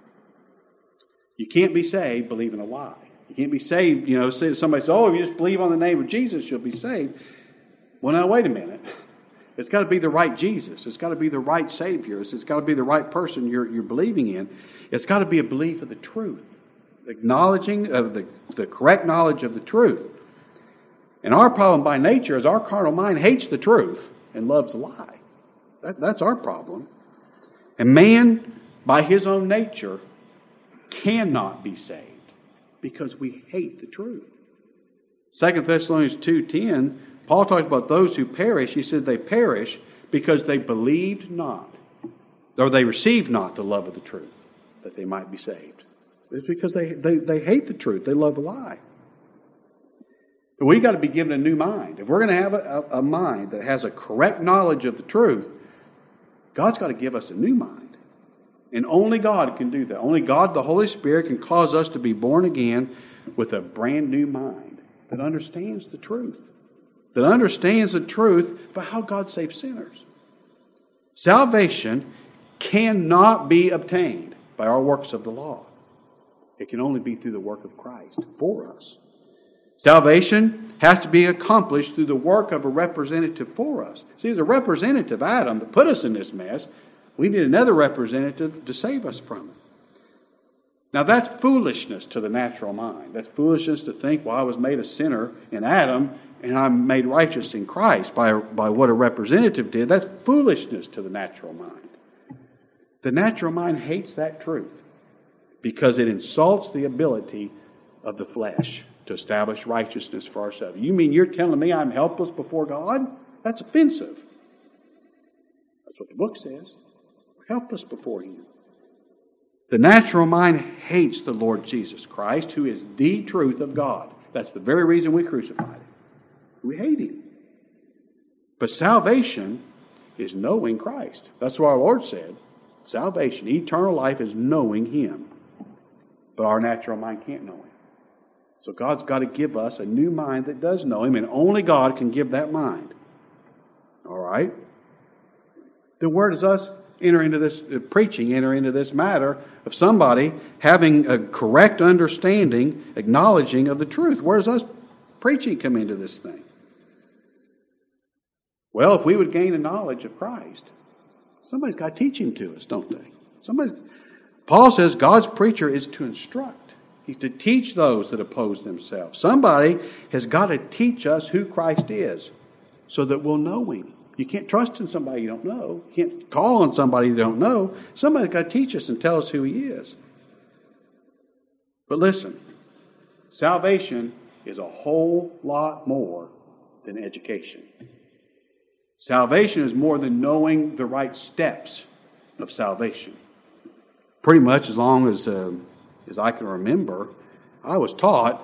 You can't be saved believing a lie. You can't be saved, you know, somebody says, oh, if you just believe on the name of Jesus, you'll be saved. Well, now, wait a minute. It's got to be the right Jesus. It's got to be the right Savior. It's got to be the right person you're, you're believing in. It's got to be a belief of the truth, acknowledging of the, the correct knowledge of the truth. And our problem by nature is our carnal mind hates the truth and loves a lie. That, that's our problem. And man, by his own nature, cannot be saved because we hate the truth. Second Thessalonians two ten, Paul talks about those who perish. He said they perish because they believed not, or they received not the love of the truth, that they might be saved. It's because they, they, they hate the truth. They love a lie. But we've got to be given a new mind. If we're going to have a, a, a mind that has a correct knowledge of the truth, God's got to give us a new mind. And only God can do that. Only God, the Holy Spirit, can cause us to be born again with a brand new mind that understands the truth. That understands the truth about how God saves sinners. Salvation cannot be obtained by our works of the law. It can only be through the work of Christ for us. Salvation has to be accomplished through the work of a representative for us. See, there's a representative, Adam, that put us in this mess. We need another representative to save us from it. Now, that's foolishness to the natural mind. That's foolishness to think, well, I was made a sinner in Adam, and I'm made righteous in Christ by, by what a representative did. That's foolishness to the natural mind. The natural mind hates that truth because it insults the ability of the flesh to establish righteousness for ourselves. You mean you're telling me I'm helpless before God? That's offensive. That's what the book says. We're helpless before Him. The natural mind hates the Lord Jesus Christ, who is the truth of God. That's the very reason we crucified Him. We hate Him. But salvation is knowing Christ. That's what our Lord said. Salvation, eternal life, is knowing Him. But our natural mind can't know Him. So God's got to give us a new mind that does know Him, and only God can give that mind. All right? Then where does us enter into this, uh, preaching enter into this matter of somebody having a correct understanding, acknowledging of the truth? Where does us preaching come into this thing? Well, if we would gain a knowledge of Christ, somebody's got to teach Him to us, don't they? Somebody. Paul says God's preacher is to instruct. He's to teach those that oppose themselves. Somebody has got to teach us who Christ is so that we'll know Him. You can't trust in somebody you don't know. You can't call on somebody you don't know. Somebody's got to teach us and tell us who He is. But listen, salvation is a whole lot more than education. Salvation is more than knowing the right steps of salvation. Pretty much as long as, uh, as I can remember, I was taught,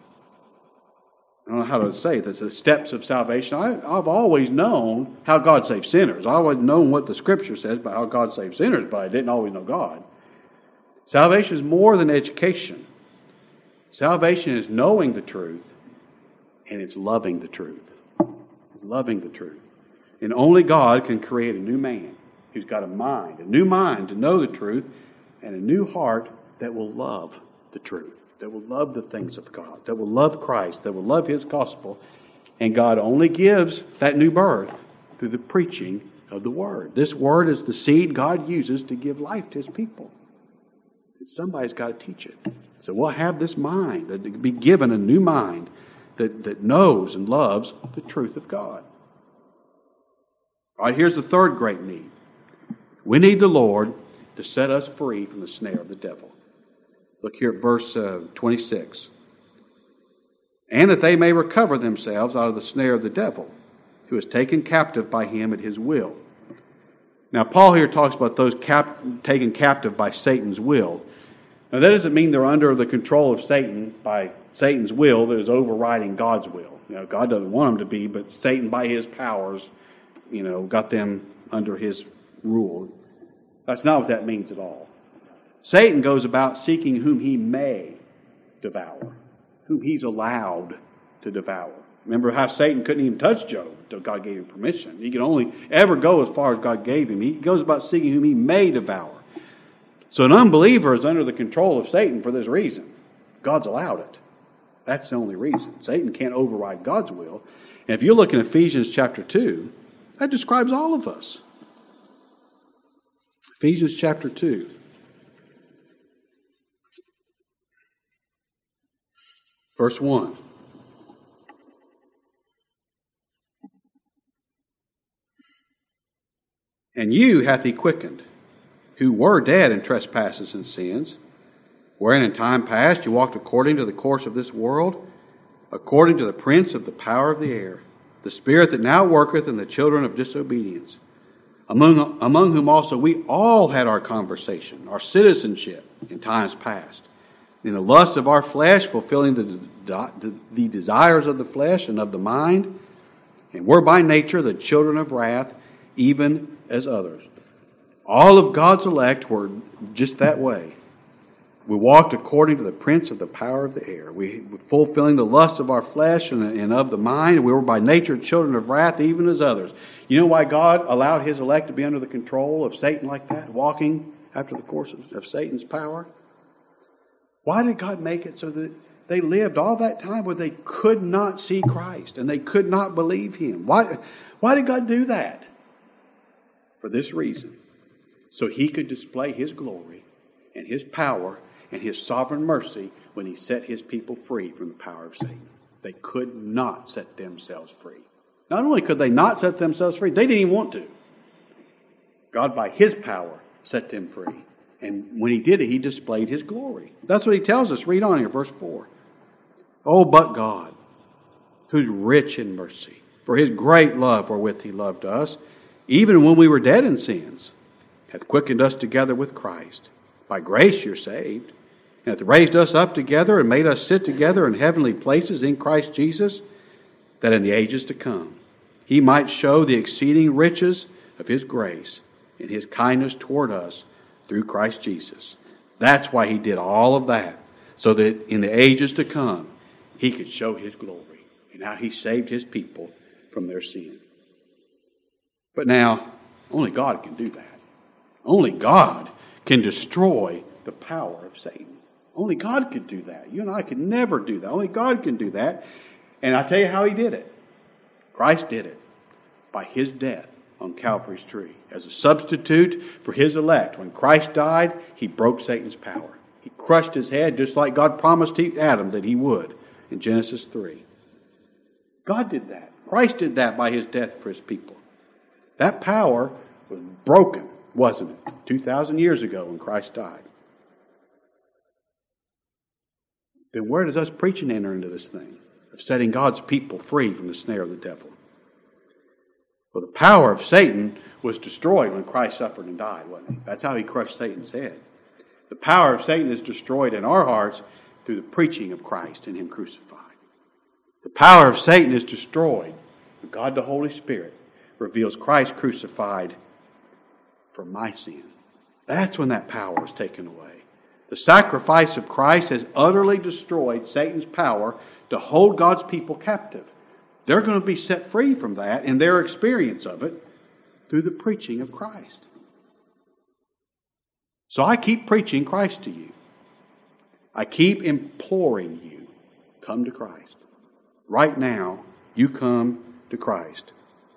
I don't know how to say this, the steps of salvation. I, I've always known how God saves sinners. I've always known what the Scripture says about how God saves sinners, but I didn't always know God. Salvation is more than education. Salvation is knowing the truth, and it's loving the truth. It's loving the truth. And only God can create a new man who's got a mind, a new mind to know the truth, and a new heart that will love the truth, that will love the things of God, that will love Christ, that will love His gospel. And God only gives that new birth through the preaching of the Word. This Word is the seed God uses to give life to His people. And somebody's got to teach it. So we'll have this mind, to be given a new mind that, that knows and loves the truth of God. All right, here's the third great need. We need the Lord to set us free from the snare of the devil. Look here at verse uh, twenty-six. And that they may recover themselves out of the snare of the devil, who is taken captive by him at his will. Now, Paul here talks about those cap- taken captive by Satan's will. Now, that doesn't mean they're under the control of Satan by Satan's will that is overriding God's will. You know, God doesn't want them to be, but Satan, by his powers, you know, got them under his rule. That's not what that means at all. Satan goes about seeking whom he may devour, whom he's allowed to devour. Remember how Satan couldn't even touch Job until God gave him permission. He could only ever go as far as God gave him. He goes about seeking whom he may devour. So an unbeliever is under the control of Satan for this reason. God's allowed it. That's the only reason. Satan can't override God's will. And if you look in Ephesians chapter two, That describes all of us. Ephesians chapter two. Verse one. And you hath he quickened, who were dead in trespasses and sins, wherein in time past you walked according to the course of this world, according to the prince of the power of the air, the spirit that now worketh in the children of disobedience, among, among whom also we all had our conversation, our citizenship in times past, in the lust of our flesh, fulfilling the, the, the desires of the flesh and of the mind, and were by nature the children of wrath, even as others. All of God's elect were just that way. We walked according to the prince of the power of the air. We were fulfilling the lust of our flesh and, and of the mind. We were by nature children of wrath, even as others. You know why God allowed his elect to be under the control of Satan like that, walking after the course of, of Satan's power? Why did God make it so that they lived all that time where they could not see Christ and they could not believe him? Why, why did God do that? For this reason, so he could display his glory and his power and his sovereign mercy when he set his people free from the power of Satan. They could not set themselves free. Not only could they not set themselves free, they didn't even want to. God, by his power, set them free. And when he did it, he displayed his glory. That's what he tells us. Read on here, verse four. Oh, but God, who's rich in mercy, for his great love wherewith he loved us, even when we were dead in sins, hath quickened us together with Christ. By grace you're saved, and hath raised us up together and made us sit together in heavenly places in Christ Jesus, that in the ages to come he might show the exceeding riches of his grace and his kindness toward us through Christ Jesus. That's why he did all of that, so that in the ages to come he could show his glory and how he saved his people from their sin. But now, only God can do that. Only God can destroy the power of Satan. Only God could do that. You and I could never do that. Only God can do that. And I tell you how he did it. Christ did it by his death on Calvary's tree. As a substitute for his elect. When Christ died, he broke Satan's power. He crushed his head just like God promised Adam that he would in Genesis three. God did that. Christ did that by his death for his people. That power was broken, wasn't it? two thousand years ago when Christ died. Then where does us preaching enter into this thing of setting God's people free from the snare of the devil? Well, the power of Satan was destroyed when Christ suffered and died, wasn't he? That's how he crushed Satan's head. The power of Satan is destroyed in our hearts through the preaching of Christ and him crucified. The power of Satan is destroyed when God the Holy Spirit reveals Christ crucified for my sin. That's when that power is taken away. The sacrifice of Christ has utterly destroyed Satan's power to hold God's people captive. They're going to be set free from that in their experience of it through the preaching of Christ. So I keep preaching Christ to you. I keep imploring you, come to Christ. Right now, you come to Christ.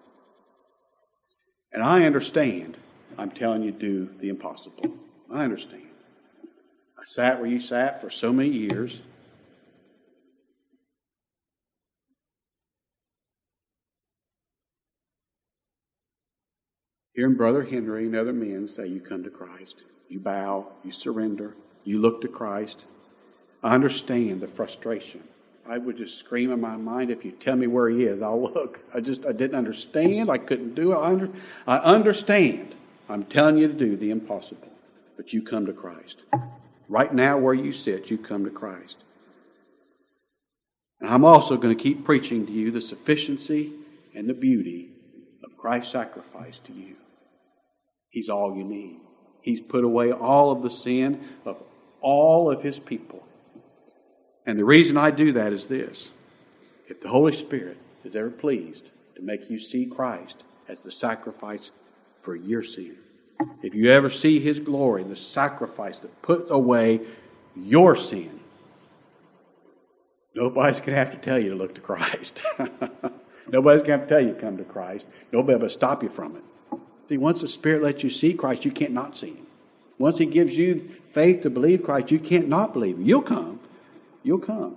And I understand I'm telling you to do the impossible. I understand. I sat where you sat for so many years. Hearing Brother Henry and other men say you come to Christ. You bow, you surrender, you look to Christ. I understand the frustration. I would just scream in my mind, if you tell me where he is, I'll look. I just, I didn't understand. I couldn't do it. I, under, I understand. I'm telling you to do the impossible. But you come to Christ. Right now where you sit, you come to Christ. And I'm also going to keep preaching to you the sufficiency and the beauty of Christ's sacrifice to you. He's all you need. He's put away all of the sin of all of his people. And the reason I do that is this. If the Holy Spirit is ever pleased to make you see Christ as the sacrifice for your sin, if you ever see his glory, the sacrifice that puts away your sin, nobody's going to have to tell you to look to Christ. Nobody's going to tell you to come to Christ. Nobody will stop you from it. See, once the Spirit lets you see Christ, you can't not see Him. Once He gives you faith to believe Christ, you can't not believe Him. You'll come. You'll come.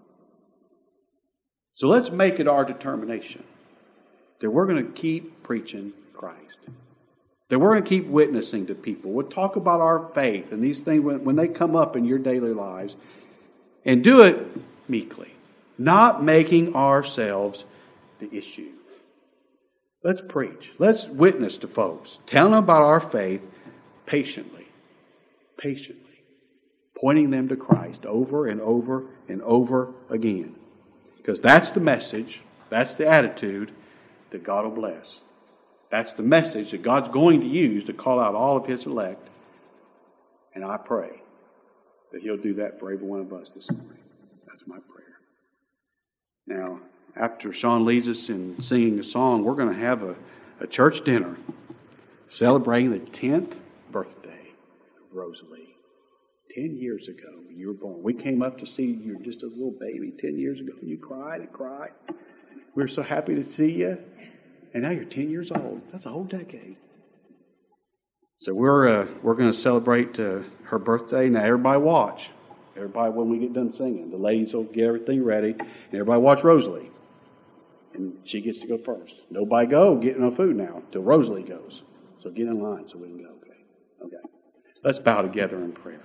So let's make it our determination that we're going to keep preaching Christ. That we're going to keep witnessing to people. We'll talk about our faith and these things when, when they come up in your daily lives. And do it meekly. Not making ourselves the issue. Let's preach. Let's witness to folks. Tell them about our faith patiently. Patiently. Pointing them to Christ over and over and over again. Because that's the message. That's the attitude that God will bless. That's the message that God's going to use to call out all of His elect. And I pray that He'll do that for every one of us this morning. That's my prayer. Now, after Sean leads us in singing a song, we're going to have a, a church dinner celebrating the tenth birthday of Rosalie. Ten years ago, you were born. We came up to see you. You were just a little baby ten years ago. And you cried and cried. We were so happy to see you. And now you're ten years old. That's a whole decade. So we're uh, we're going to celebrate uh, her birthday. Now, everybody watch. Everybody, when we get done singing, the ladies will get everything ready. And everybody watch Rosalie. And she gets to go first. Nobody go getting no food now till Rosalie goes. So get in line so we can go. Okay. Okay. Let's bow together in prayer.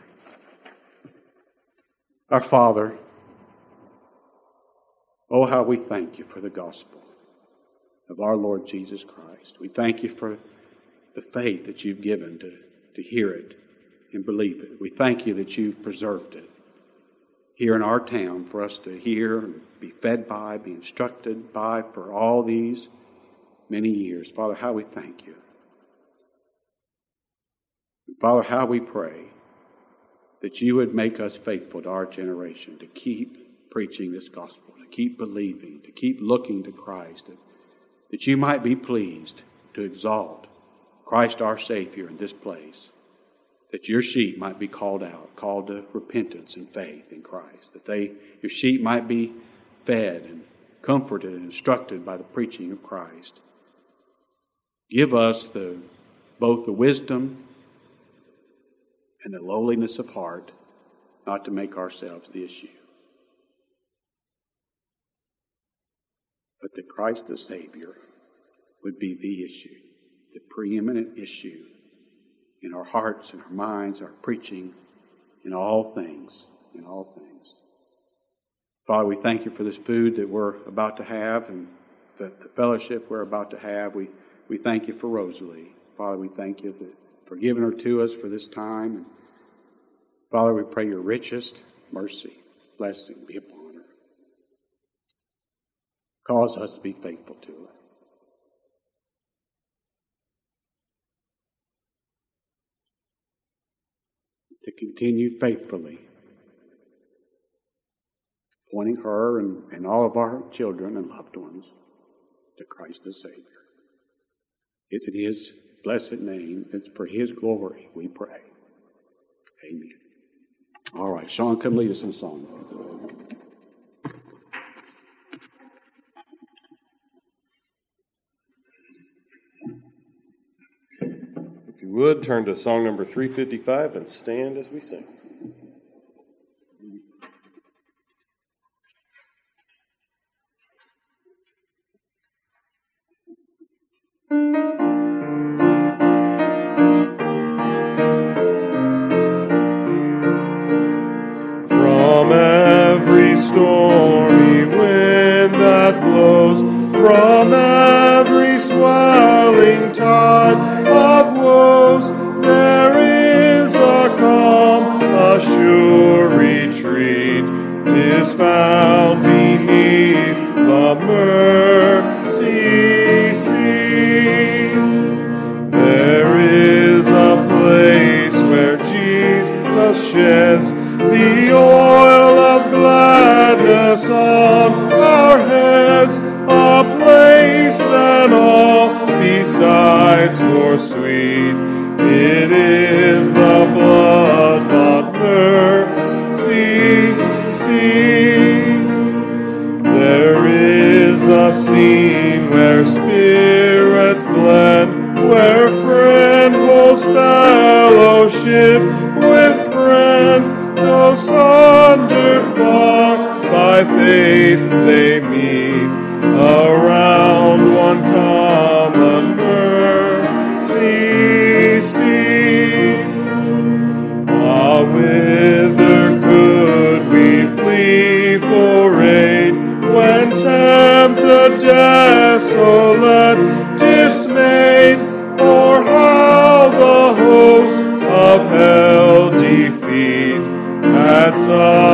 Our Father, oh, how we thank you for the gospel of our Lord Jesus Christ. We thank you for the faith that you've given to, to hear it and believe it. We thank you that you've preserved it here in our town for us to hear and be fed by, be instructed by for all these many years. Father, how we thank you. And Father, how we pray that you would make us faithful to our generation, to keep preaching this gospel, to keep believing, to keep looking to Christ, that, that you might be pleased to exalt Christ our Savior in this place, that your sheep might be called out, called to repentance and faith in Christ, that they, your sheep might be fed and comforted and instructed by the preaching of Christ. Give us the both the wisdom and the lowliness of heart not to make ourselves the issue, but that Christ the Savior would be the issue, the preeminent issue in our hearts and our minds, our preaching, in all things, in all things. Father, we thank you for this food that we're about to have and the, the fellowship we're about to have. We, we thank you for Rosalie. Father, we thank you that, for giving her to us for this time. And Father, we pray your richest mercy, blessing be upon her. Cause us to be faithful to her. To continue faithfully pointing her and, and all of our children and loved ones to Christ the Savior. It's in His blessed name. It's for His glory we pray. Amen. All right, Sean, come lead us in a song. If you would, turn to song number three fifty-five and stand as we sing. From every stormy wind that blows, from every swelling tide of woes, there is a calm, a sure retreat. 'Tis found beneath the mercy seat. There is a place where Jesus sheds the oil of gladness on our heads, a place than all besides more sweet. It is the blood-bought mercy seat. There is a scene where spirits blend, where friend holds fellowship with friend, though sundered far by faith they meet around one common mercy seat. Ah, whither could we flee for aid when tempted, desolate, dismayed? Or how the host of hell defeat at such